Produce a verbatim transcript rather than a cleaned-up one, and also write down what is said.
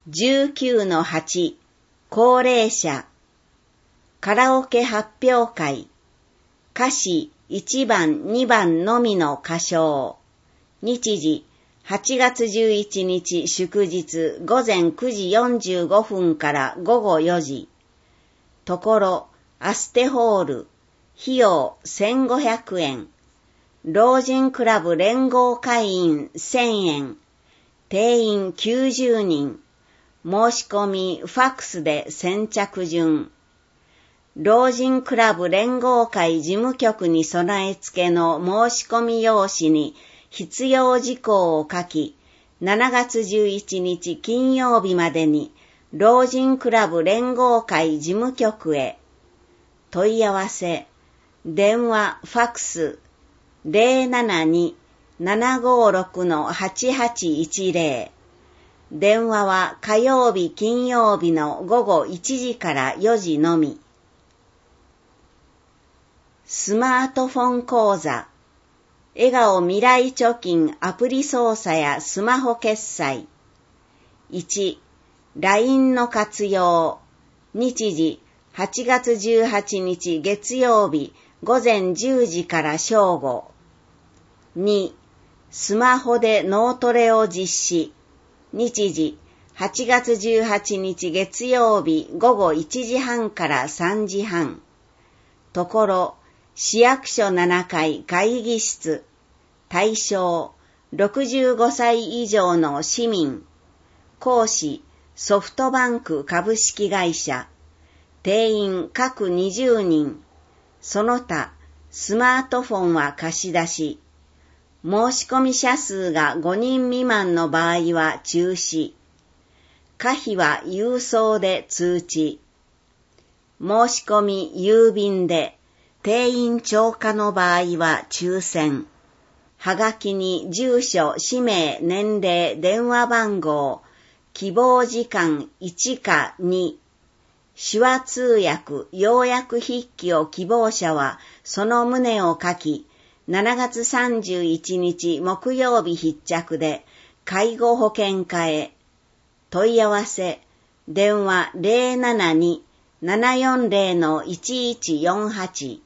じゅうきゅうのはち 高齢者カラオケ発表会歌詞いちばんにばんのみの歌唱日時はちがつじゅういちにち祝日午前くじよんじゅうごふんからごごよじところアステホール費用せんごひゃくえん老人クラブ連合会員せんえん定員きゅうじゅうにん申し込みファックスで先着順老人クラブ連合会事務局に備え付けの申し込み用紙に必要事項を書き、しちがつじゅういちにち金曜日までに老人クラブ連合会事務局へ。問い合わせ、電話、ファックス、ゼロななに ななごろく はちはちいちゼロ。電話は火曜日金曜日の午後いちじからよじのみ。スマートフォン講座笑顔未来貯金アプリ操作やスマホ決済いち ライン の活用日時はちがつじゅうはちにち月曜日午前じゅうじから正午にスマホで脳トレを実施日時はちがつじゅうはちにち月曜日午後いちじはんからさんじはんところ市役所ななかい会議室対象ろくじゅうごさい以上の市民講師ソフトバンク株式会社定員各にじゅうにんその他スマートフォンは貸し出し申し込み者数がごにん未満の場合は中止可否は郵送で通知申し込み郵便で定員超過の場合は抽選はがきに住所、氏名、年齢、電話番号、希望時間いちかに、手話通訳、要約筆記を希望者はその旨を書き、しちがつさんじゅういちにち木曜日必着で介護保険課へ。問い合わせ、電話ゼロななに ななよんゼロのいちいちよんはち